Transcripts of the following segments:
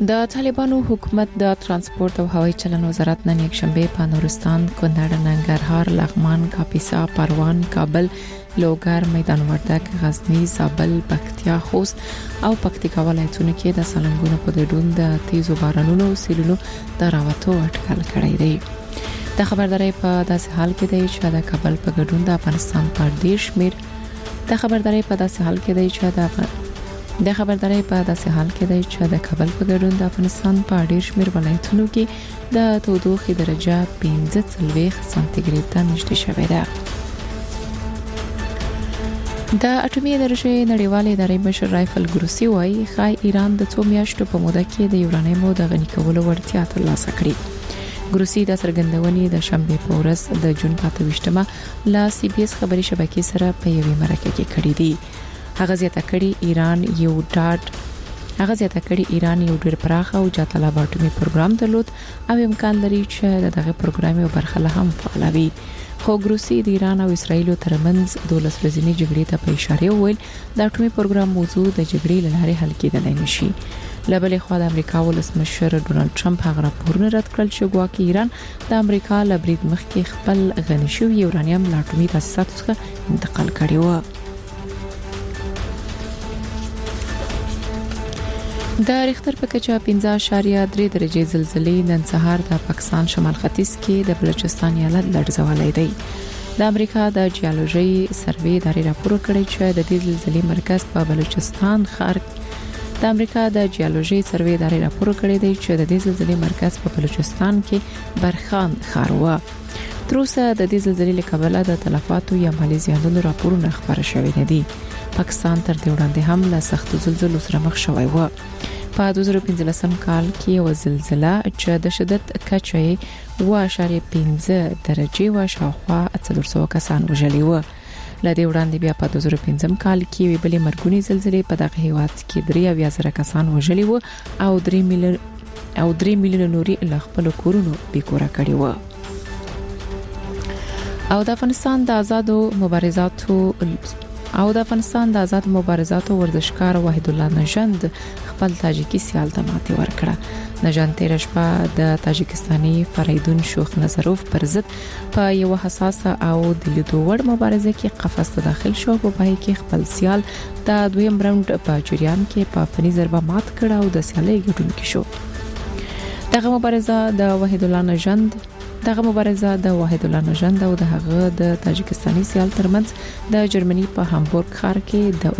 د طالبانو حکومت د ترانسپورت او هوایي چلن وزارت نن یکشنبه په نورستان، کونړ، ننګرهار، لغمان، کاپیسا، پروان، کابل، لوګر، میدان وردګ، غزنی، زابل، پکتیا، خوست او پکتیکا ولایتونو کې د سالنګونو په ګډون د تیزو بارانونو سیلونو د راوتو اټکل کړی دی. د خبرداري په داسې حال کې دی چې د کابل په ګډون د افغانستان په ډیر شمیر د خبرداري په داسې حال کې دی چې د خبرداري په داسې حال کې دی چې د کابل په ګډون د افغانستان په ډیر شمیر ولایتونو کې د تودوخې درجه 15 سانتیګریډ ته نږدې شوې ده. د اټومي انرژي نړیوالې ادارې مشر رایفل ګروسی وايي خای ایران د 2 میاشتو په موده کې د یورانیمو د غني کولو وړتیا ترلاسه کړې. ګروسی د څرګندونې د شنبه په ورځ د جون 28مه لا سی بي اس خبري شبکې سره په یوې مرکه کې کړې دي. هغه زیاته کړي ایران یو ډېر پراخ او جاتلا اټومي پروګرام درلود او امکان لري چې دغه پروګرام یو برخه له هم فعالوي. خو ګروسی د ایران او اسرایل ترمنځ 12 ورځې جګړې ته په اشاره وویل د اټومي پروګرام موضوع د جګړې لاره حل کېدلای نشي. لبلې خو د امریکا ولسمشر ډونالد ټرمپ هغه راپورونه رد کړل چې ګواکې ایران د امریکا له برید مخکې خپل غني شوی یورانیم له اټومي تاسیساتو څخه انتقال کړی و. د ریختر په کچه 15.3 درجه زلزلې نن سهار د پاکستان شمال ختیځ کې د بلوچستان ایالت لړزولې دی. د امریکا د جیولوژي سروې ادارې راپور کړی چې د دې زلزلې مرکز په بلوچستان ښار د امریکا د جیولوژي سروې ادارې راپور کړی دی چې د دې زلزلې مرکز په بلوچستان کې برخان ښار و. تر اوسه د دې زلزلې له کبله د تلفاتو یا مالي زیانونو راپورونه خبر شوي نه دي. پاکستان تر دې وړاندې هم له سخت زلزلو سره مخ شوی و. په 2015 کال کې یو زلزلہ چې د شدت کچه 1.5 درجه و شاوخوا 400 کسان وژلي و. له دې وړاندې بیا په 2015 کال کې وی بلې مرګونی زلزلې په دغه هیواد کې 3,000 کسان وژلي و او 3 میلیون نوري له خپل کورونو بیکوره کړي و. او د افغانستان د آزاد مبارزاتو ورزشکار وحید الله نژند خپل تاجیکی سیال ته ماتې ورکړه. نژند تیر شپه د تاجکستاني فریدون شوخ نظروف پر ضد په یو حساسه او د لیدو وړ مبارزه کې قفس ته داخل شو. په پای کې خپل سیال د دویم راوند په جریان کې په فني ضربه مات کړ او د سیالۍ ګټونکی شو. دغه مبارزه د وحید الله نژند او د هغه د تاجکستاني سیال ترمنځ د جرمني په هامبورګ ښار کې د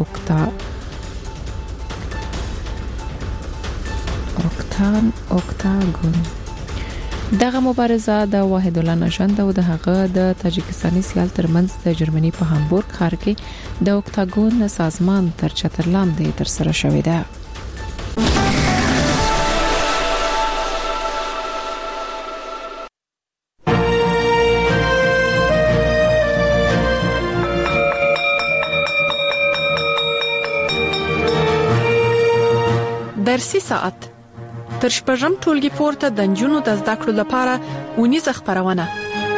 اوکتاګون دغه مبارزه د وحید الله نژند او د هغه د تاجکستاني سیال ترمنځ د جرمني په هامبورګ ښار کې د اوکتاګون سازمان تر چتر لاندې تر سره شوې ده. درسي ساعت تر شپږم ټولګي پورته د نجونو د زده کړو لپاره ونیزه خبرونه.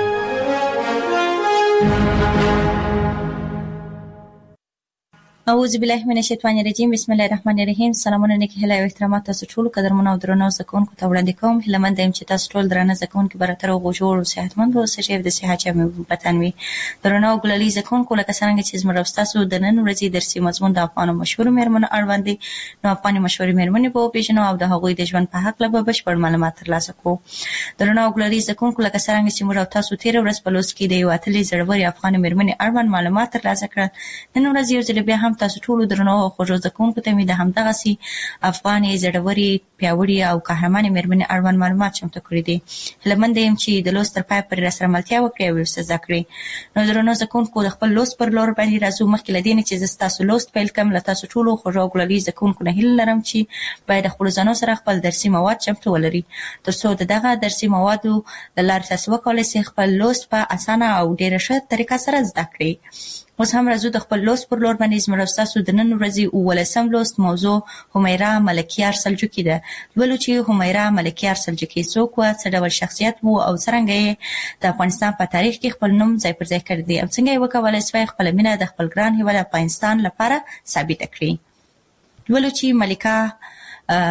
اعوذ بالله من الشیطان الرجیم. بسم الله الرحمن الرحیم. سلامونه نیکی هیله او احترامات تاسو ټول قدرمنو او درنو زکونکو ته وړاندې کوم. هیله مند یم چې تاسو ټول درنه زکونکو براتر او جوړ او صحتمند اوسئ چې د صحت چمه وطن وي. درنو ګلالي زکونکو لکه څنګه چې زموږ تاسو د نن ورځې درسي مضمون د افغان مشهور مېرمنو اړوند دي. نو افغان مشهور مېرمنې په پیژنو او د هغوی د ژوند په حق له بشپړ معلومات ترلاسه کوو. درنو ګلالي زکونکو لکه څنګه چې موږ تاسو تیر ورځ په لوست کې د یو اتلې زړوري افغان مېرمنې اړوند معلومات ترلاسه کړل. نن ورځ یو ځل بیا هم تاسو ټول درنو خوږو زکونکو ته مې د همدغه سي افغاني زړوري پیاوړي او قهرمانې مېرمنې اړوند معلومات چمتو کړی دي. هیله مند یم چې د لوست تر پای پورې راسره ملتیا وکړئ او ورسره زده کړئ. نو درنو زکونکو د خپل لوست پر لور باندې راځو. مخکې له دې چې زه تاسو لوست پیل کوم له تاسو ټولو خوږو ګلالي زکونکو نه هیله لرم چې باید خپل ځانو سره خپل درسي مواد چمتو ولري ترڅو دغه درسي موادو د لارې تاسو وکولای شئ خپل لوست په اسانه او ډیره ښه طریقه سره زده کړئ. اوس هم راځو د خپل لوست پر لور باندې زموږ تاسو د نن ورځې 19 لوست موضوع همیرا ملکیار سلجوقي ده. ولو چې همیرا ملکیار سلجوقي څوک و، څه ډول شخصیت وو او څنګه د افغانستان په تاریخ کې خپل نوم ځای پر ځای کړی دی او څنګه یې وکولای شوی خپل مینه د خپل ګران هیواد افغانستان لپاره ثابت کړي. ولو چې ملکه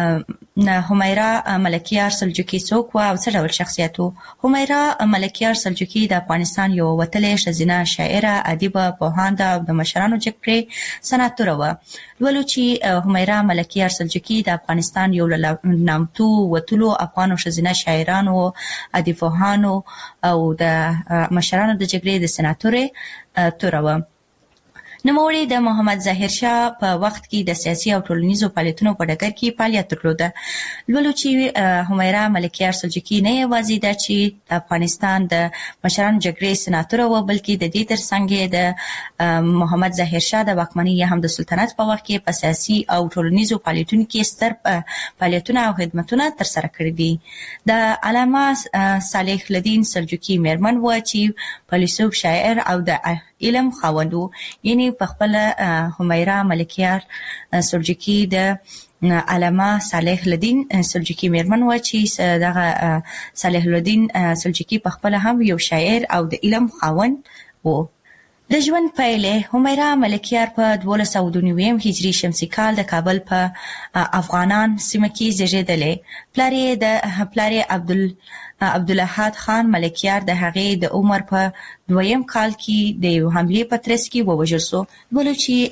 همیرا ملکیار سلجوقي څوک و او څه ډول شخصیت و؟ همیرا ملکیار سلجوقي د افغانستان یو وتلې ښځینه شاعره، ادیبه، پوهانده او د مشرانو جګړې سناتوره وه. ولو چې همیرا ملکیار سلجوقي د افغانستان یو له نامتو وتلو افغانو ښځینه شاعرانو، ادیبانو او د مشرانو د جګړې د سناتورې توره وه. نوموړي د محمد ظاهر شاه په وخت کې د سیاسي او ټولنیزو فعالیتونو په ډګر کې فعالیت درلوده. لولو چې همیرا ملکیار سلجوقي نه یوازې ده چې د افغانستان د مشرانو جګړې سناتوره وه، بلکې د دې ترڅنګ د محمد ظاهر شاه د واکمنۍ یا هم د سلطنت په وخت کې په سیاسي او ټولنیزو فعالیتونو کې ستر فعالیتونه او خدمتونه ترسره کړي دي. د علامه صالح الدین سلجوقي میرمن و چې فیلسوف، شاعر او د علم خاوند و. یعنی په خپل همیرا ملکیار سلجوقي د علامه صالح الدین سلجوقي میرمن و چې دغه صالح الدین سلجوقي په خپل هم یو شاعر او د علم خاوند و. د ژوند پایلې: همیرا ملکیار په 1292 هجري شمسي کال د کابل په افغانان سیمه کې زیږېدلې. پلار یې عبدالاحد خان ملکیار د هغې د عمر په 2م کال کې د یو حملې په ترڅ کې ووژل شو. ولو چې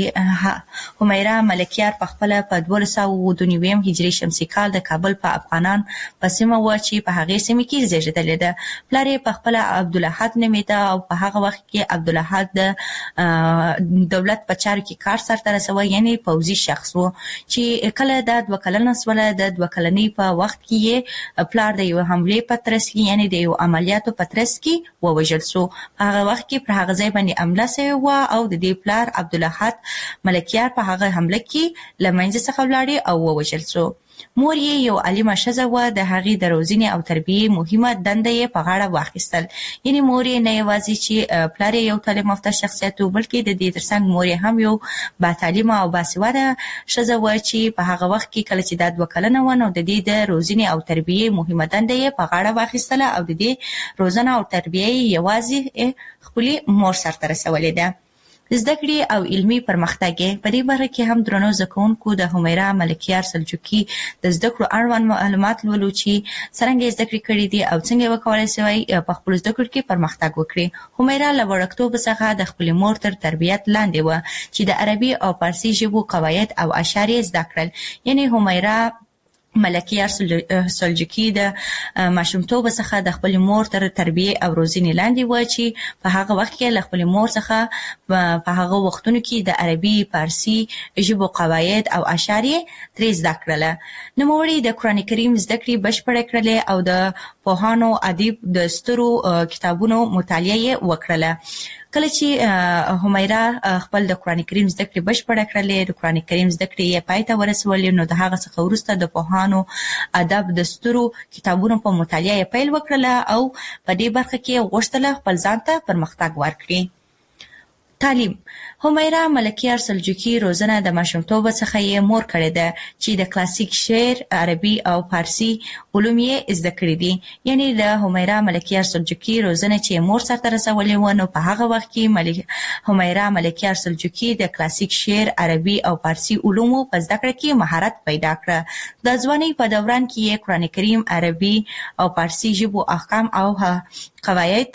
همیرا ملکیار په خپله په 1292 هجري شمسي کال د کابل په افغانان په سیمه وه چې په هغې سیمه کې زیږېدلې ده. پلار یې په خپله عبدالاحد نومېده او په هغه وخت کې عبدالاحد د دولت په چارو کې کار سرته رسوه، یعنی پوځي شخص و چې کله دا 2 کلنه شوله. د 2 کلنۍ په وخت کې یې پلار د یو حملې په ترڅ کې، یعنی د یو عملیاتو په ترڅ کې ووژل شو. په هغه وخت کې پر هغه ځای باندې حمله سوې وه او د دې پلار عبدالاحد ملکیار په هغه حمله کې له منځه څخه ولاړې او ووژل شو. مور یې یو عالمه ښځه وه، د هغې د روزنې او تربیې مهمه دنده یې په غاړه واخیستل. یعنی مور یې نه یوازې چې پلار یې یو تعلیم یافته شخصیت و، بلکې د دې ترڅنګ مور یې هم یو باتعلیمه او باسواده ښځه وه چې په هغه وخت کې کله چې دا 2 کلنه وه، نو د دې د روزنې او تربیې مهمه دنده یې په غاړه واخیستله او د دې روزنه او تربیه یې یوازې خپلې مور سرته رسولې ده. زده کړې او علمي پرمختګ په دې باره کې هم درنو زده کوونکو د همیرا ملکیار سلجوقي د زده کړو اړوند معلومات لولو چې څرنګه یې زده کړې کړي دي او څنګه یې وکولای شوی په خپلو زده کړو کې پرمختګ وکړي. همیرا له وړکتوبه څخه د خپلې مور تر تربیت لاندې وه چې د عربي او فارسي ژبو قواعد او اشعار یې زده کړل. یعنی همیرا ملکیار سلجوقي د ماشومتوبه څخه د خپلې مور تر تربیې او روزنې لاندې و چې په هغه وخت کې له خپلې مور څخه په هغه وختونو کې د عربي، فارسي ژبو قواعد او اشعار یې ترې زده کړله. نوموړي د قرآن کریم زده کړې بشپړې کړلې او د پوهانو، ادیب د سترو کتابونو مطالعه یې وکړله. کله چې همیرا خپل د قرآن کریم زده کړې بشپړه کړلې، د قرآن کریم زده کړې یې پای ته ورسولې، نو د هغه څخه وروسته د پوهانو، ادب د سترو کتابونو په مطالعه یې پیل وکړله او په دې برخه کې غوښتله خپل ځان ته پرمختګ ورکړي. تعلیم: همیرا ملکیار سلجوقي روزنه د ماشومتوبه څخه یې مور کړې ده چې د کلاسیک شعر، عربي او فارسي علوم یې زده کړي دي. یعنی د همیرا ملکیار سلجوقي روزنه چې مور سرته رسولې و، نو په هغه وخت کې همیرا ملکیار سلجوقي د کلاسیک شعر، عربي او فارسي علومو په زده کړه کې مهارت پیدا کړه. د ځوانۍ په دوران کې یې قرآن کریم، عربي او فارسي ژبو احکام او قواعد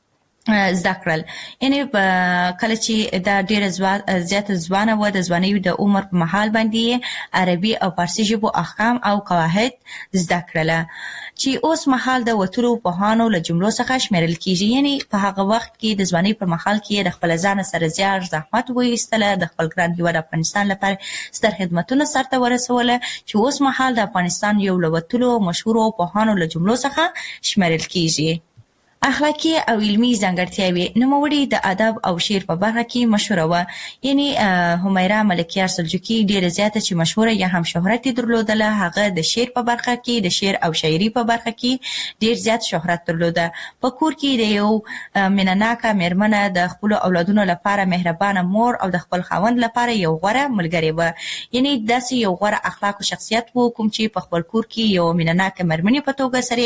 زده کړل. یعنی کله چې دا ډیره زیاته ځوانه وه، د ځوانۍ د عمر په مهال باندې عربي او فارسي ژبو احکام او قواعد زده کړله چې اوس مهال د وتلو پوهانو له جملو څخه شمیرل کیږي. یعنی په هغه وخت کې د ځوانۍ په مهال کې د خپل ځان سره زیار زحمت وایستله، د خپل ګران هیواد افغانستان لپاره ستر خدمتونه سرته ورسوله چې اوس مهال د افغانستان یو له وتلو مشهورو پوهانو له جملو څخه شمیرل کیږي. اخلاقی او علمی ځانګړتیاوې: نوموړي د ادب او شعر په برخه کې مشهوره وه. یعنی همیرا ملکیار سلجوقي ډیره زیاته چې مشهوره یا هم شهرت درلودله، هغه د شعر په برخه کې، د شعر او شاعري په برخه کې ډیر زیات شهرت درلوده. په کور کې د یو مینه‌ناکه میرمنه، د خپل اولادونو لپاره مهربانه مور او د خپل خاوند لپاره یو غوره ملګری وه. یعنی داسې یو غوره اخلاق او شخصیت وو کوم چې په خپل کور کې یو مینه‌ناکه میرمنې په توګه سره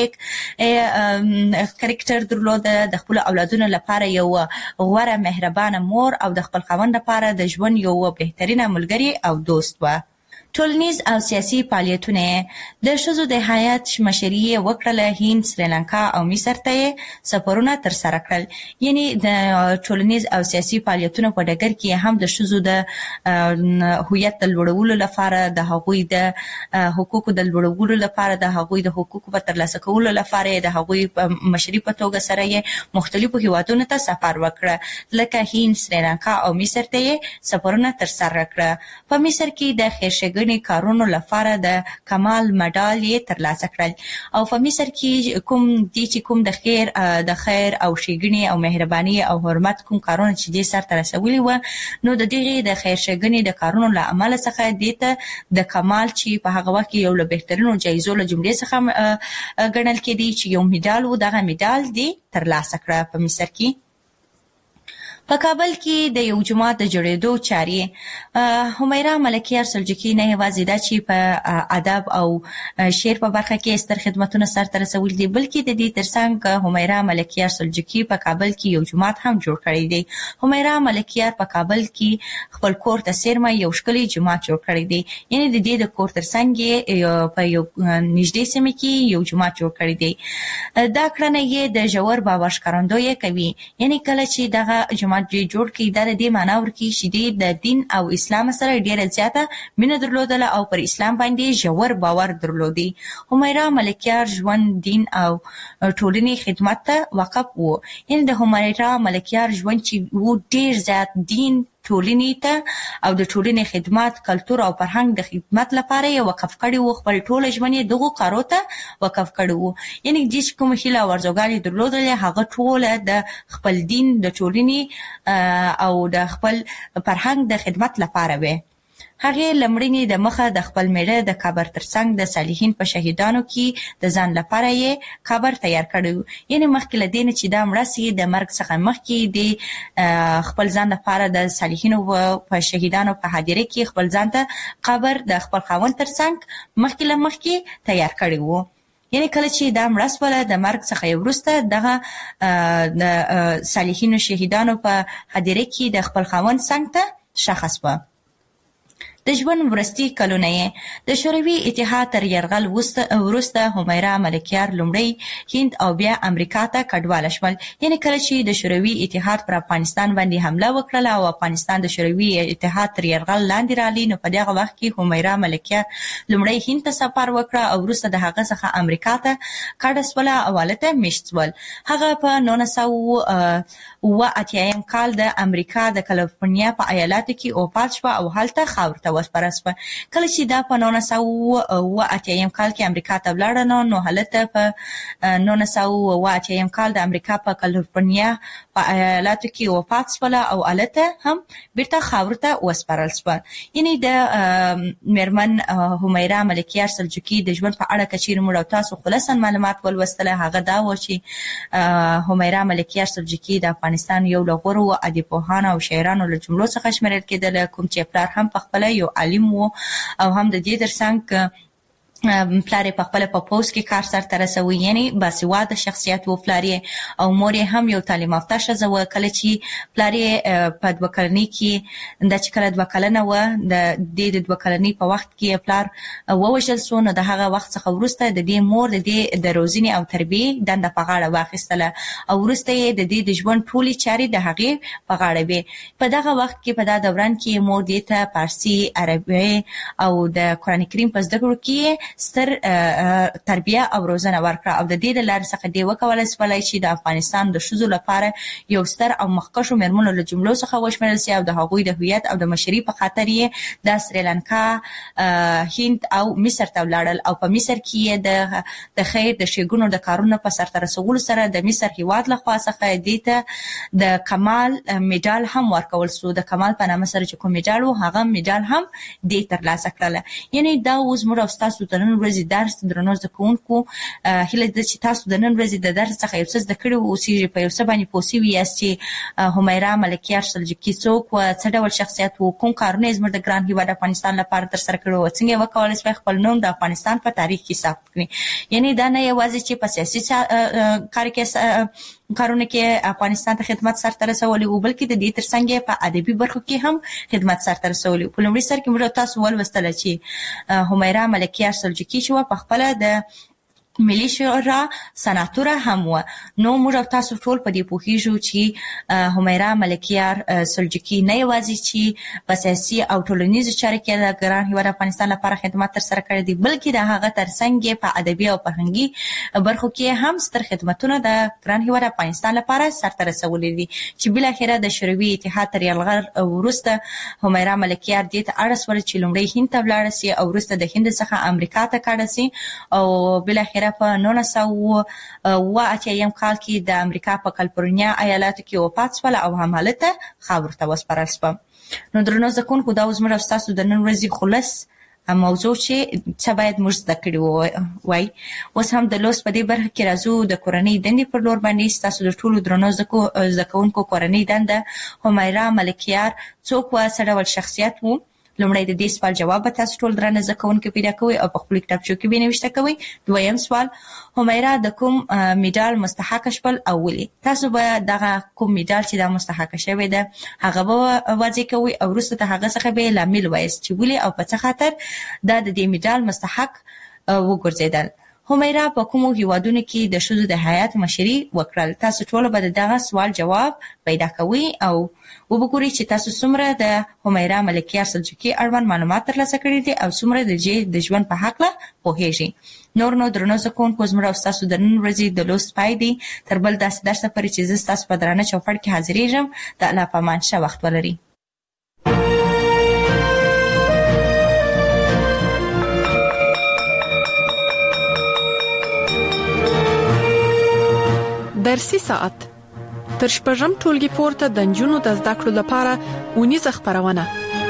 کریکټر درلوده، د خپل اولادونو لپاره یو غوره مهربانه مور او د خپل خاوند لپاره د ژوند یو بهترینه ملګری او دوست و. ټولنیز او سیاسي فعالیتونه د ښځو د هیات مشري وکړه. هند، سریلانکا او مصر ته سفرونه تر سره کړل. یعنی د ټولنیز او سیاسي فعالیتونو په ډګر کې هم د ښځو د هویت د لوړولو لپاره، د هغوی د حقوقو د لوړولو لپاره، د هغوی د حقوقو په ترلاسه کولو لپاره د هغوی مشري په توګه سره یې مختلفو هیوادونو ته سفر وکړه. لکه هند، سریلانکا او مصر ته سفرونه تر سره کړه. په مصر کې د خیرښېګڼې کارونو لپاره د کمال مډال یې ترلاسه کړل. او په مصر کې کوم د خیر او ښېګڼې او مهرباني او حرمت کوم کارونه چې دې سرته رسولي و، نو د دغې د خیرښېګڼې د کارونو له امله څخه دې ته د کمال چې په هغه وخت کې یو له بهترینو جایزو له جملې څخه ګڼل کېدی چې یو میډال و، دغه میډال دې ترلاسه کړه. په مصر کې په کابل کې د یو جومات د جوړېدو چارې همیرا ملکیار سلجوقي نه یوازې دا چې په ادب او شعر په برخه کې ستر خدمتونه سرته رسولي دي، بلکې د دې ترڅنګ همیرا ملکیار سلجوقي په کابل کې یو جومات هم جوړ کړی دی. همیرا ملکیار په کابل کې خپل کور ته څیرمه یو ښکلی جومات جوړ کړی دی. یعنی د دې د کور ترڅنګ په یو نږدې سیمه کې یو جومات جوړ کړی دی. دا کړنه یې د ژور باور ښکارندویي کوي. یعنی کله چې دغه جومات جوړ کړي، دا د دې معنا ورکوي چې د دین او اسلام سره ډیره زیاته مینه درلودله او پر اسلام باندې ژور باور درلودي. همیرا ملکیار ژوند، دین او ټولنې خدمت ته وقف و. یعنی د همیرا ملکیار ژوند چې و ډیر زیات دین، ټولنې ته او د ټولنې خدمت، کلتور او فرهنګ د خدمت لپاره یې وقف کړی و. خپل ټول ژوند یې دغو کارو ته وقف کړی و. یعنی چې کوم هیله او ارزوګانې درلودلې، هغه ټوله د خپل دین، د ټولنې او د خپل فرهنګ د خدمت لپاره وي. هغې لمړنې د مخه د خپل میړه د قبر ترڅنګ د صالحین په شهیدانو کې د ځان لپاره یې قبر تیار کړی. یعنی مخکې له دې نه چې دا مړه سي، د مرګ څخه مخکې د خپل ځان لپاره د صالحینو په شهیدانو په حاضرۍ کې خپل ځان ته قبر د خپل خاوند ترڅنګ مخکې له مخکې تیار کړی و. یعنی کله چې دا مړه سوله، د مرګ څخه وروسته دغه د صالحینو شهیدانو په حاضرۍ کې د خپل خاوند څنګ ته ښخ شوه. د ژوند وروستي کلونه یې د شوروي اتحاد تر یرغل وروسته همیرا ملکیار لومړی هند او بیا امریکا ته کډواله شول. یعنی کله چې د شوروي اتحاد پر افغانستان باندې حمله وکړله او افغانستان د شوروي اتحاد تر یرغل لاندې راغلی، نو په دغه وخت کې همیرا ملکیار لومړی هند ته سفر وکړه او وروسته د هغه څخه امریکا ته کډه سوله او هلته میشت سول. هغه په 1980 کال د امریکا د کالیفورنیا په ایالاتو کې وفات شوه او هلته خاور ته وسپاره شوه. کله چې دا په 1980 کال کې امریکا ته ولاړه، نو هلته په 1980 کال د امریکا په کالیفورنیا په ایالاتو کې وفات شوله او هلته هم بیرته خاور ته وسپارل شوه. یعنی د میرمن همیرا ملکیار سلجوقي د ژوند په اړه که چیرې موږ او تاسو خلاصا معلومات ولوستله، هغه دا و چې همیرا ملکیار سلجوقي د افغانستان یو له غورو ادیبپوهانو او شاعرانو له جملو څخه شمیرل کېدله، کوم چې پلار هم په خپله یو عالم و او هم د دې ترڅنګ پلار په خپل په پوز کې کار سرته رسوي. یعنی باسواده شخصیت و پلار او مور هم یو تعلیم یافته ښځه و. کله چې پلار په 2 کلنۍ کې د چې کله 2 کلنه و، د دې 2 کلنۍ په وخت کې پلار ووژل سو، نو د هغه وخت څخه وروسته د دې مور د دې د روزنې او تربیې دنده په غاړه واخیستله او وروسته یې د دې د ژوند ټولې چارې د هغې په غاړه وې. په دغه وخت کې په دا دوران کې مور دې ته فارسي، عربي او د قرآن کریم په زده کړو کې ستر تربیه او روزنه ورکړه او د دې د لارې څخه دې وکولای شولای چې د افغانستان د ښځو لپاره یو ستر او مخکښو میرمنو له جملو څخه وشمېرل سي او د هغوی د هویت او د مشري په خاطر یې د سریلانکا، هند او مصر ته ولاړل او په مصر کې د خیر د ښېګڼو د کارونو په سرته رسولو سره د مصر هیواد لخوا څخه دې ته د کمال میډال هم ورکول سو. د کمال په نامه سره چې کوم میډال و، هغه میډال هم دې ترلاسه کړله. یعنی دا اوس موږ او ستاسو د نن ورځې درس درنو زده کوونکو هیله ده چې تاسو د نن ورځې د درس څخه یو څه زده کړي اوسئ، په یو څه باندې پوه سوي یاست چې همیرا ملکیار سلجوقي څوک و، څه ډول شخصیت و، کوم کارونه یې زموږ د ګران هیواد افغانستان لپاره ترسره کړي و، څنګه یې وکولی شوی خپل نوم د افغانستان په تاریخ کې ثبت کړي. یعنی دا نه یوازې چې په سیاسي کار کې کارونه کې افغانستان ته خدمت سرته رسولي او بلکې د دې ترڅنګ په ادبي برخو کې هم خدمت سرته رسولي. په لومړي سر کې موږ تاسو ولوستل چې همیرا ملکیار سلجوقي چې په خپل د ملي شورا سناتوره هم و. نو موږ تاسو ټول په دې پوهیږو چې همیرا ملکیار سلجوقي نه یوازې چې په سیاسي او ټولنیزو چارو کې د ګران هیواد افغانستان لپاره خدمات تر سره کړی دي بلکې د هغه ترڅنګ په ادبي او فرهنګي برخو کې هم ستر خدماتونه د ګران هیواد افغانستان لپاره سرته رسولي دي چې بل اخره د شوروي اتحاد تر یرغل وروسته همیرا ملکیار دې ته اړ شول چې لومړی هند ته ولاړ شي او وروسته د هند څخه امریکا ته کډه شي او بل اخره په 1980 کال کې د امریکا په کالیفورنیا ایالاتو کې وفات شول او همالته خاور ته وسپارل شو. نو درنو ځکونکو دا اوس موږ تاسو د نن ورځې خلاص موضوع چې باید موږ زده کړو وای. اوس هم د لوست په دې برخه کې راځو د کورنۍ دندې پر لور باندې. تاسو د ټولو درنو ځکونکو کورنۍ دنده همیرا ملکیار څوک و، څه ډول شخصیت وو؟ لومړی د دې سوال جواب تاسو ټول درنه ځکونکو پیدا کوئ او په خپل کتابچو کې به نوشته کوئ. دویم سوال، همیرا د کوم میډال مستحق شول او ولې؟ تاسو به دغه کوم میډال چې دا مستحق شوی ده هغه به واضح کوئ او وروسته د هغه څخه به لامل وایست چې ولې او په څه خاطر دا د دې میډال مستحق وګرځیدل. همیرا په کومو هیوادونو کې د ښځو د حیات مشري وکړل؟ تاسو ټول به دغه سوال جواب پیدا کوئ او وګورئ چې تاسو څومره د همیرا ملکیار سلجوقي اړوند معلومات ترلاسه کړي دي او څومره د ژوند په هکله پوهیږئ. نور نو درنو ځکونکو زموږ او تاسو د نن ورځې د لوست پای دی. تر بل داسې درس پورې چې زه تاسو په درانه چوپړ کې حاضرېږم. د الله په امان ښه وخت ولرئ. درسي ساعت تر شپږم ټولګي پورته د نجونو د زده کړو لپاره اونیزه خبرونه.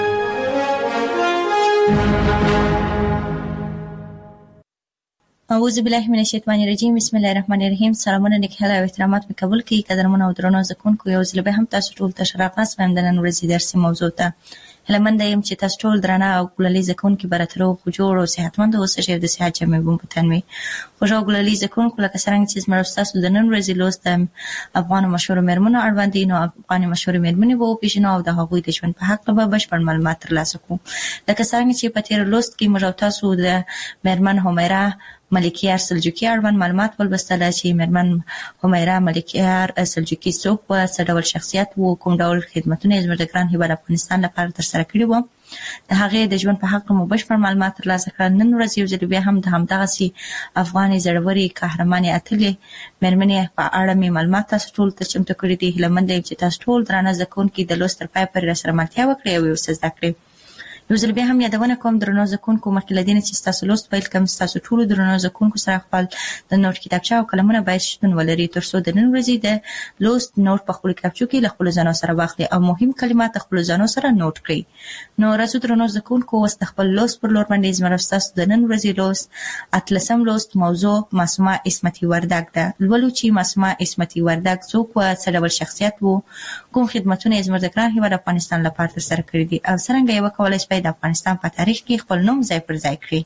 اعوذ بالله من الشیطان الرجیم. بسم الله الرحمن الرحیم. سلامونه نیکهله او احترامات مې قبول کړئ. قدرمن او درنو ځکونکو یو ځل به هم تاسو ټول ته شراغاس وایم د نن ورځې درسي موضوع ته. هلمند یم چې تاسو ټول درنه او ګلالي ځکونکو براترو جوړ او صحتمند اوسئ چې د صحت جامې بوم پتنوي. خوشو ګلالي ځکونکو لکه څنګه چې زموږ تاسو د نن ورځې لوست افغان مشهور مېرمنو اړوند دي. نو افغان مشهور مېرمنې وو پیژنو او د هغوی د ژوند په حق به بشپړ معلومات ترلاسه کوو. لکه څنګه چې په تیر لوست کې موږ تاسو د مېرمن همیرا ملکیار سلجوقي اړوند معلومات ولوستل چې مېرمن همیرا ملکیار سلجوقي څوک و، څه ډول شخصیت وو، کوم ډول خدمتونه یې زموږ د ګران هیواد افغانستان لپاره ترسره کړي وو. د هغې د ژوند په حق مو بشپړ معلومات ترلاسه کړل. نن ورځ یو ځل بیا هم د همدغسې افغانې زړورې قهرمانې اتلې مېرمنې په اړه مې معلومات تاسو ټول ته چمتو کړي دي. هیله مند یم چې تاسو ټول درانه زده کوونکي د لوست تر پایه پورې راسره ملتیا وکړئ او یو څه زده کړئ. یو ځل بیا هم یادونه کوم درنو زکونکو مخکې له دې نه چې تاسو لوست پیل کوم تاسو ټول درنو زکونکو سره خپل د نوٹ کتابچه او قلمونه باید شتون ولري ترڅو د نن ورځې د لوست نوٹ په خپل کتابچو کې له خپل ځانو سره واخلئ او مهم کلمات خپل ځانو سره نوٹ کړئ. نو راځو درنو زکونکو اوس د خپل لوست پر لور باندې زموږ تاسو د نن ورځې لوست اتلسم لوست موضوع معصومه عصمتي وردګ ده. لولو چې معصومه عصمتي وردګ څوک و، څه ډول شخصیت وو، کوم خدمتونه یې زموږ د ګران هیواد افغانستان لپاره ترسره کړي دي او څرنګه یې وکولای شي د افغانستان په تاریخ کې خپل نوم ځای پر ځای کړي.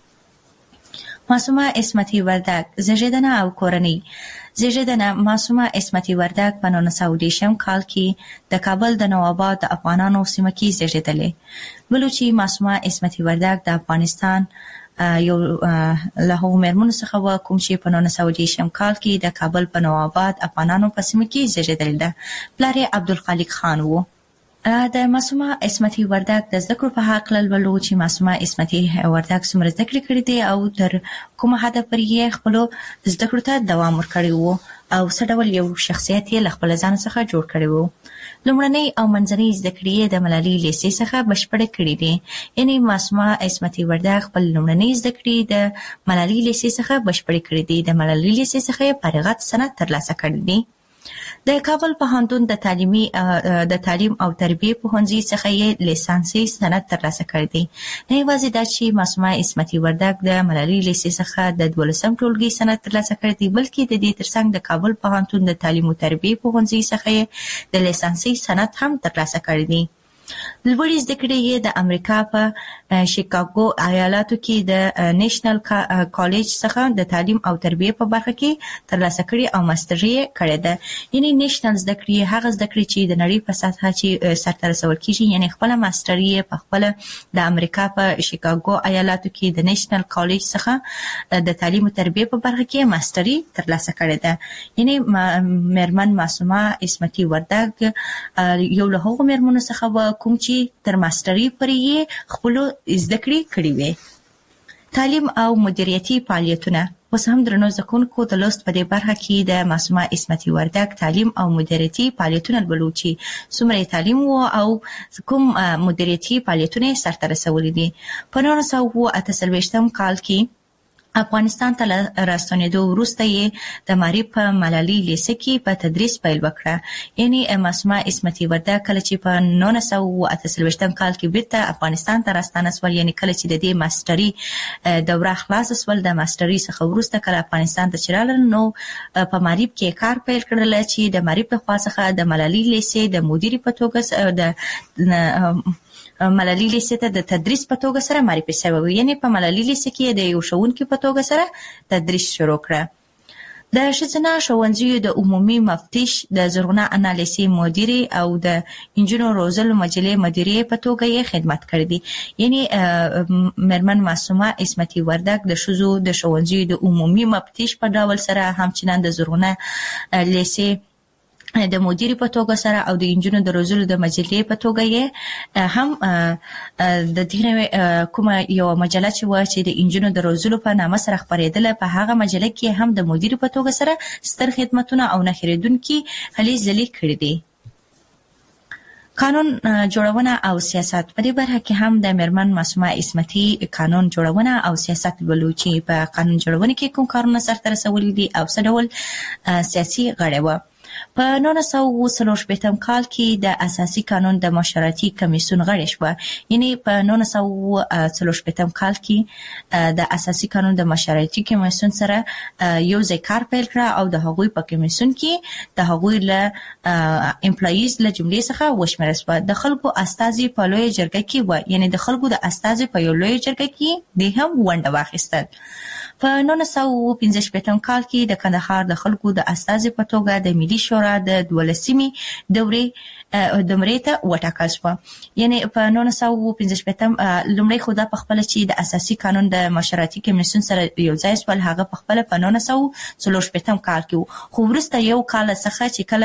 معصومه عصمتي وردګ زیږیدنه او کورنۍ. زیږیدنه معصومه عصمتي وردګ په 1920 کال کې د کابل د نوآباد د افغانانو سیمه کې زیږیدلې. ولو چې معصومه عصمتي وردګ د افغانستان یو له هغو مېرمنو څخه و کوم چې په 1920 کال کې د کابل په نوآباد افغانانو په سیمه کې زیږیدلې ده. پلار یې عبدالخالق خان و. د معصومه عصمتي وردګ د زده کړو په هکله لولو چې معصومه عصمتي وردګ څومره زده کړې کړې دي او تر کومه حده پورې یې خپلو زده کړو ته دوام ورکړی و او څه ډول یو شخصیت یې له خپل ځان څخه جوړ کړی و. لومړنۍ او منځنۍ زده کړې یې د ملالۍ لیسې څخه بشپړې کړې دي. یعنې معصومه عصمتي وردګ خپل لومړنۍ زده کړې د ملالۍ لیسې څخه بشپړې کړې دي. د ملالۍ لیسې څخه یې فارغت سند ترلاسه کړی دی. د کابل پوهنتون د تعلیم او تربیې پوهنځي څخه یې لیسانسي سند ترلاسه کړی دی. نه یوازې دا چې معصومه عصمتي وردګ د ملالۍ لیسې څخه د 12 ټولګي سند ترلاسه کړی دی بلکې د دې ترڅنګ د کابل پوهنتون د تعلیم او تربیې پوهنځي څخه یې د لیسانسي سند هم ترلاسه کړی دی. لوړې زده کړې د امریکا په شیکاګو ایالاتو کې د نېشنل کالج څخه د تعلیم او تربیه په برخه کې ترلاسه کړې او ماستري کړې ده. یعنی نېشنل زده کړې هغه زده کړې چې د نړۍ په سطح چې سرته رسول کیږي، یعنی خپل ماستري په خپل د امریکا په شیکاګو ایالاتو کې د نېشنل کالج څخه د تعلیم او تربیه په برخه کې ماستري ترلاسه کړې ده. یعنی مېرمن معصومه عصمتي وردګ یو له هغو مېرمنو څخه کوم چې تر ماستري پورې خپل زده کړې کړې وي. تعلیم او مدیریتي فعالیتونه اوس هم درنو زکونکو د لوست په دې برخه کې د معصومه عصمتي وردګ تعلیم او مدیریتي فعالیتونه بلوچي څومره تعلیم او کوم مدیریتي فعالیتونه سرته رسولې دي. په 1948 کال کې افغانستان ته راستنېدو وروسته یې د معارف په ملالي لیسه کې په تدریس پیل وکړه. یعنی معصومه عصمتي وردګ کله چې په 1948 کال کې بیرته افغانستان ته راستانه شول، یعنی کله چې د دې ماستري دوره خلاص شول، د ماستري څخه وروسته کله افغانستان ته چرال نو په معارف کې کار پیل کړل چې د معارف په خوا څخه د ملالي لیسه د مدیر په توګه د ملالي لیسه ته د تدریس په توګه سره معرفي شوی. یعنی په ملالي لیسه کې د یو ښوونکي په توګه سره تدریس شروع کړ. د ښځینه ښوونځیو د عمومي مفتش د زرغونه انا لیسې مدیره او د انجینر روزل مجلې مدیره په توګه یې خدمت کړې دي. یعنی مېرمن معصومه عصمتي وردګ د ښځو د ښوونځیو د عمومي مفتش په ډول سره همچنان د زرغونه لیسې د مدیر په توګه سره او د انجینر د روزلو د مجلې په توګه یې هم د دې کومه یو مجله چې و چې د انجینر د روزلو په نامه سره خبرېدله، په هغه مجله کې هم د مدیر په توګه سره ستر خدمتونه او نه خریدونکي هلې ځلې کړې دي. قانون جوړونه او سیاست په دې برخه کې هم د مېرمن معصومه عصمتي قانون جوړونه او سیاست بلوچي په قانون جوړونه کې کوم کارونه سرته رسولي دي او څه ډول سیاسي غړي و. په 1940 کال کې د اساسي قانون د مشورتي کمیسیون غړي شو. یعنی په 1940 کال کې د اساسي قانون د مشورتي کمیسیون سره یو ځای کار پیل کړ او د هغوی په کمیسیون کې د هغوی له امپلایز له جملې څخه وشمېرل شو. د خلکو استازي په لوی جرګه کې و، یعنی د خلکو د استازي په یو لوی جرګه کې د هم ونډه واخیستل. په 1955 کال کې د کندهار د خلکو د استازي په توګه د ملي شورا د 12مې دورې دمرې ته وټاکل شو. یعنی په 1955 لومړی خو دا په خپل چې د اساسي قانون د مشورتي کمیسیون سره یو ځای شول، هغه په خپل په 1940 کال کې خو وروسته یو کال څخه چې کله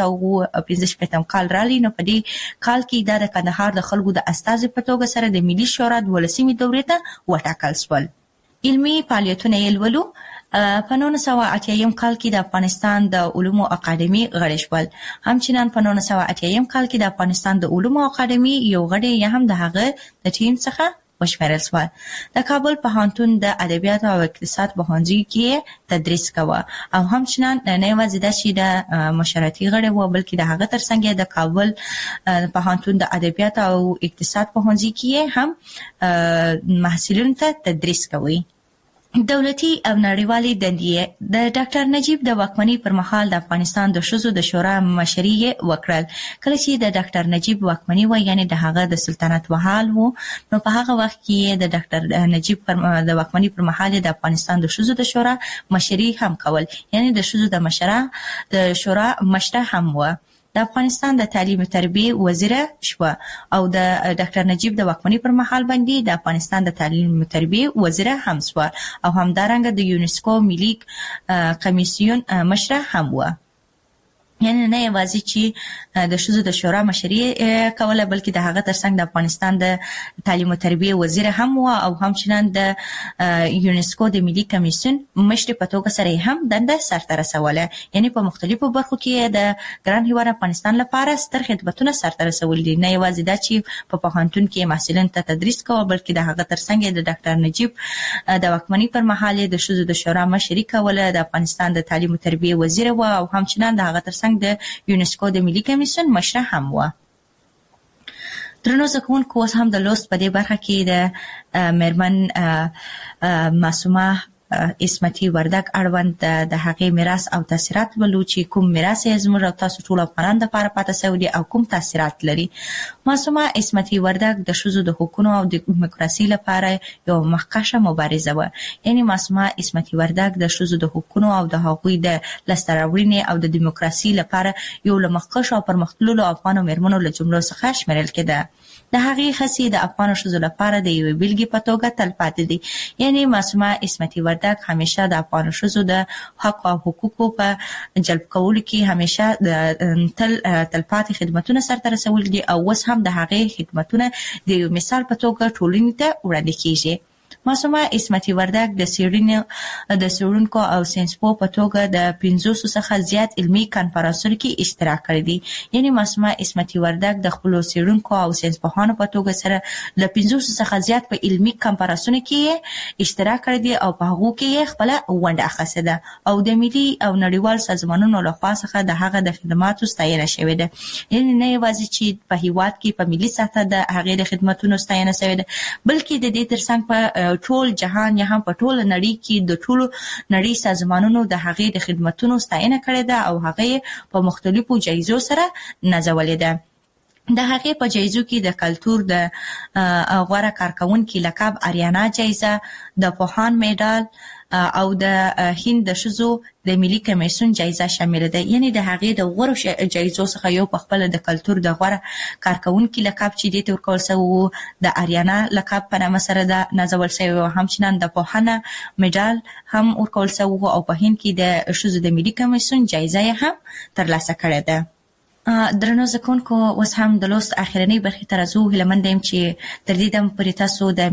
1955 کال رالی نو په دې کال کې د کندهار د خلکو د استازي په توګه سره د ملي شورا 12مې دورې ته وټاکل شول. علمي فعالیتونه یې لولو. په 1980 کال کې د افغانستان د علومو اکاډمي غړي شول. همچنان په 1980 کال کې د افغانستان د علومو اکاډمي یو غړی یا هم د هغه د ټیم څخه وشمېرل شول. د کابل پوهنتون د ادبیات او اقتصاد پوهنځي کې تدریس کاوه او همچنان نه یوازې د چې د مشورتي غړي و بلکې د هغه ترڅنګ د کابل پوهنتون د ادبیات او اقتصاد پوهنځي کې هم محصلینو ته تدریس کوي. دولتي او نړیوالي دندې د ډاکټر نجیب د واکمنۍ پر مهال د افغانستان د ښځو د شورا مشري وکړل. کله چې د ډاکټر نجیب واکمنۍ و، یعنی د هغه د سلطنت وحال وو، نو په هغه وخت کې د ډاکټر نجیب د واکمنۍ پر مهال د افغانستان د ښځو د شورا مشري هم کول، یعنی د ښځو د شورا مشره هم و. د افغانستان د تعلیم او تربیه وزیر شو او د ډاکټر نجیب د واکمنۍ پر مهال باندې د افغانستان د تعلیم او تربیه وزیر هم شو او همدارنګه د یونسکو ملي کمیسیون مشره هم و. یعنی نه یوازې چې د ښځو د شورا مشري کوله بلکې د هغه ترڅنګ د افغانستان د تعلیم او تربیه وزیر هم و او همچنان د یونسکو د ملي کمیسیون مشر په توګه سره هم دنده سرته رسوله. یعنی په مختلفو برخو کې د ګران هیواد افغانستان لپاره ستر خدمتونه سرته رسول دي. نه یوازې دا چې په پوهنتون کې محصلین ته تدریس کوي بلکې د هغه ترڅنګ د ډاکټر نجیب د واکمنۍ پر مهال د ښځو د شورا مشري کوله، د افغانستان د تعلیم او تربیه وزیر و او همچنان د هغه ترڅنګ د یونسکو د ملي کمیسیون مشره هم و. درنو زکونکو اوس هم د لوست په دې برخه کې د مېرمن معصومه اسمتي وردګ اړوند د هغې میراث او تاثیرات ولو چې کوم میراث یې زموږ او تاسو ټول افغانان لپاره پاتې شوی دی او کوم تاثیرات لري. معصومه اسمتي وردګ د ښځو د حقوقو او د دیموکراسي لپاره یو مخکښه مبارزه و. یعنی معصومه اسمتي وردګ د ښځو د حقوقو او د هغوی د لاسته راوړنې او د دیموکراسي لپاره یو له مخکښو او پرمختللو افغان مېرمنو له جملو څخه شمیرل کېده. د هغې هڅې د افغان ښځو لپاره د یوې بیلګې په توګه تلپاتې دي. یعنی معصومه اسمتي وردګ همیشه د افغان ښځو د حق او حقوقو په جلب کولو کې همیشه تلپاتې خدمتونه سرته رسول دي او اوس هم د هغې خدمتونه د یو مثال په توګه ټولنې ته وړاندې کیږي. معصومه اسمتي وردګ د څېړونکو او ساینسپوه په توګه د 500 څخه زیات علمي کانفرانسونو کې اشتراک کړی دی. یعنی معصومه اسمتي وردګ د خپلو څېړونکو او ساینسپوهانو په توګه سره له 500 څخه زیات په علمي کانفرانسونو کې اشتراک کړی دی او په هغو کې خپل ونډه اخیستې ده او د ملي او نړیوال سازمانونو لخوا څخه د هغه د خدماتو ستاینه شوې ده. یعنی نه یوازې چې په هیواد کې په ملي سطح د هغې د خدماتو ستاینه شوې ده بلکې د دې ترڅنګ په ټول جهان یا هم په ټول نړۍ کې د ټولو نړۍ سازمانونو د هغې د خدماتو ستاینه کړې ده او هغه په مختلفو جایزو سره نازولې ده. د هغې په جایزو کې د کلتور د غوره کارکونکي لقب اریانا جایزه، د پوهان میډال او د هند د ښځو د ملي کمیسیون جایزه شامل ده. یعنی د هغې د غوره جایزو څخه یو په خپل د کلتور د غوره کارکونکي لقب چې دې ته ورکول شوی د اریانا لقب په نامه سره د نازول شوی او همچنان د پوهانه میډال هم ورکول شوی او په هند کې د ښځو د ملي کمیسیون جایزه هم ترلاسه کړې ده. درنو زکونکو اوس هم د لوست اخرنۍ برخې ته راځو. هیله یم چې تر دې دمه پورې تاسو د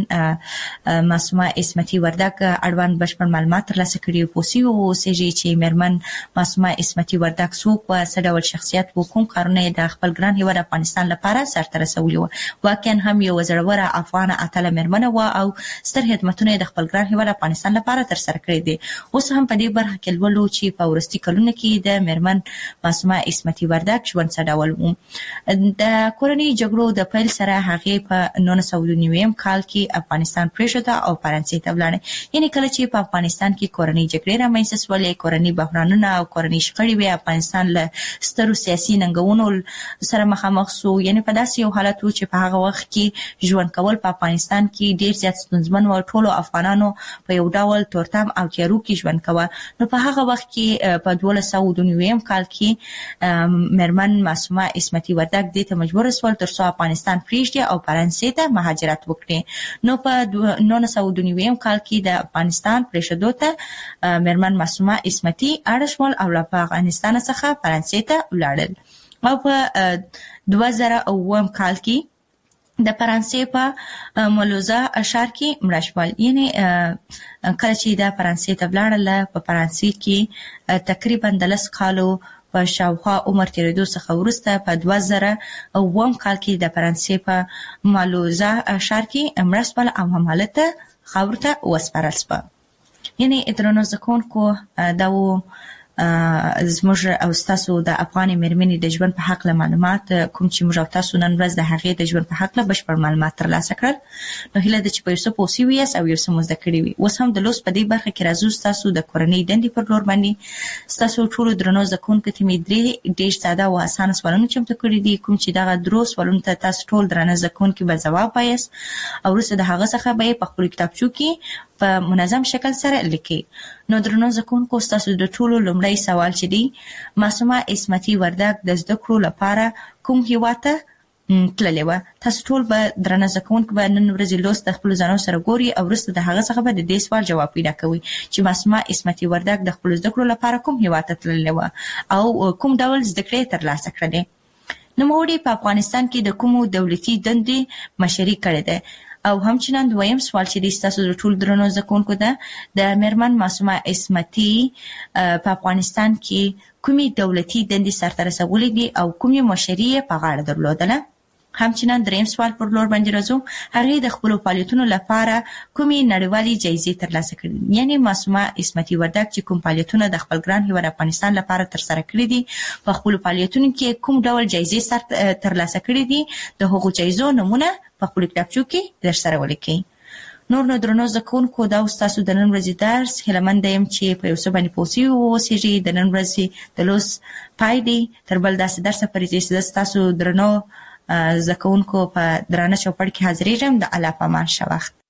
میرمن معصومه اسمتي وردګ اړوند بشپړ معلومات ترلاسه کړي او پوه شوي اوسئ چې میرمن معصومه اسمتي وردګ څوک وه، څه ډول شخصیت و، کوم کارونه یې د خپل ګران هیواد افغانستان لپاره سرته رسولي وه. واقعا هم یوه زړوره افغانه اتله میرمنه وه او ستر خدمتونه یې د خپل ګران هیواد افغانستان لپاره ترسره کړي دي. اوس هم په دې برخه کې لولو چې په وروستي کلونو کې د میرمن معصومه اسمتي وردګ ژوند څه ډول و. د کورنۍ جګړو د پیل سره هغې په 1999 کال کې افغانستان پرېښوده او فرانسې ته ولاړه. یعنې کله چې په افغانستان کې کورنۍ جګړې رامنځته شولې، کورنۍ بحرانونه او کورنۍ شخړې وې، افغانستان له سترو سیاسي ننګونو سره مخامخ شو. یعنې په داسې یو حالت و چې په هغه وخت کې ژوند کول په افغانستان کې ډېر زیات ستونزمن و. ټولو افغانانو په یو ډول تورتم او تیارو کې ژوند کوه. نو په هغه وخت کې په 1299 کال کې میرمن معصومه اسمتي وردګ دې ته مجبور شول ترڅو افغانستان پرېږدي او فرانسې ته مهاجرت وکړي. نو په 1999 کال کې د افغانستان پرېښودو ته میرمن معصومه اسمتي اړ شول او له افغانستان څخه فرانسې ته ولاړل او په 2009 کال کې د فرانسې په مولوزه ښار کې مړه شول. یعنې کله چې د فرانسې ته ولاړله په فرانسې کې تقریبا د 10 کالو په شاوخوا عمر تیریدو څخه وروسته په 2009 کال کې د فرانسې په مالوزه ښار کې مړه شول او همالته خاورو ته وسپارل شوه. یعنې درنو زکونکو دا و زموږ او ستاسو د افغاني مېرمنې د ژوند په حق له معلومات کوم چې موږ او تاسو نن ورځ د هغې د ژوند په حق له بشپړ معلومات ترلاسه کړل. نو هیله ده چې په یو څه پوه شوي یاست او یو څه مو زده کړي وي. اوس هم د لوست په دې برخه کې راځو ستاسو د کورنۍ دندې پر لور باندې. ستاسو ټولو درنو زده کوونکو ته مې ډېر ساده او اسانه سوالونه چمتو کړي دي کوم چې دغه درو سوالونو ته تاسو ټول درنه زده کوونکي به ځواب وایاست او وروسته د هغه څخه به یې په خپلو کتابچو کې په منظم شکل سره لیکي. نو درنو زده کوونکو ستاسو د ټولو لومړی سوال چې دی معصومه اسمتي وردګ د زده کړو لپاره کوم هیواد ته تللې وه؟ تاسو ټول به درنه زده کوونکي به نن ورځې لوست د خپلو ځانو سره ګوري او وروسته د هغه څخه به د دې سوال جواب پیدا کوئ چې معصومه اسمتي وردګ د خپلو زده کړو لپاره کوم هیواد ته تللې وه او کوم ډول زده کړې ترلاسه کړې. نوموړې په افغانستان کې د کومو دولتي دندې مشري کړې ده او همچنان دویم سوال چې ستاسو د ټول درنو زده کوونکو ده د میرمن معصومه اسمتي په افغانستان کې کومې دولتي دندې سرته رسولې دي او کومې مشري یې په غاړه درلودله. همچنان دریم سوال پر لور باندې راځو. هغې د خپلو فعالیتونو لپاره کومې نړیوالې جایزې ترلاسه کړي دي؟ یعنې معصومه اسمتي وردګ چې کوم فعالیتونه د خپل ګران هیواد افغانستان لپاره ترسره کړي دي په خپلو فعالیتونو کې کوم ډول جایزې ترلاسه کړي دي د هغو جایزو نومونه په خپلو کتابچو کې درسره ولیکئ. نور نو درنو زکونکو دا تاسو د نن ورځې درس هلمند یم چې په یو څه باندې پوسی اوسېږي د نن ورځې د لوس پای دی تر بل داسې درس پرې چې تاسو درنو زکونکو په درانه چوپړ کې حاضرېږم د الله پامان شه وخت